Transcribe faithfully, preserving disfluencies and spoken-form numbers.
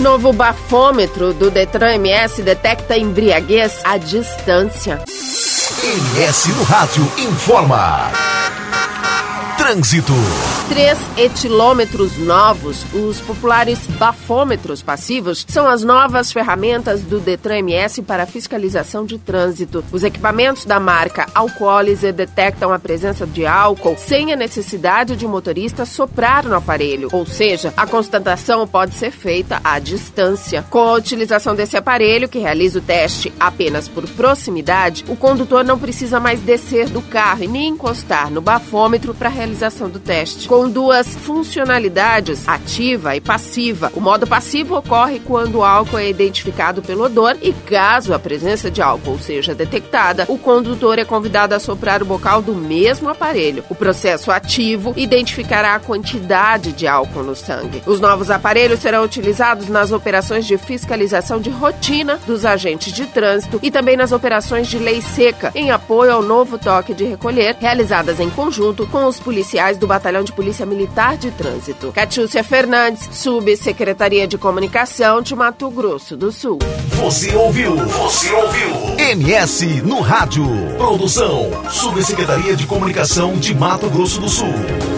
Novo bafômetro do Detran M S detecta embriaguez à distância. M S no Rádio informa. Trânsito. Três etilômetros novos, os populares bafômetros passivos, são as novas ferramentas do Detran M S para fiscalização de trânsito. Os equipamentos da marca Alcoolizer detectam a presença de álcool sem a necessidade de o motorista soprar no aparelho, ou seja, a constatação pode ser feita à distância. Com a utilização desse aparelho, que realiza o teste apenas por proximidade, o condutor não precisa mais descer do carro e nem encostar no bafômetro para realização do teste. Com duas funcionalidades, ativa e passiva. O modo passivo ocorre quando o álcool é identificado pelo odor e, caso a presença de álcool seja detectada, o condutor é convidado a soprar o bocal do mesmo aparelho. O processo ativo identificará a quantidade de álcool no sangue. Os novos aparelhos serão utilizados nas operações de fiscalização de rotina dos agentes de trânsito e também nas operações de lei seca, em apoio ao novo toque de recolher, realizadas em conjunto com os policiais do Batalhão de Polícia Militar de Trânsito. Catiúcia Fernandes, Subsecretaria de Comunicação de Mato Grosso do Sul. Você ouviu? Você ouviu? M S no Rádio. Produção, Subsecretaria de Comunicação de Mato Grosso do Sul.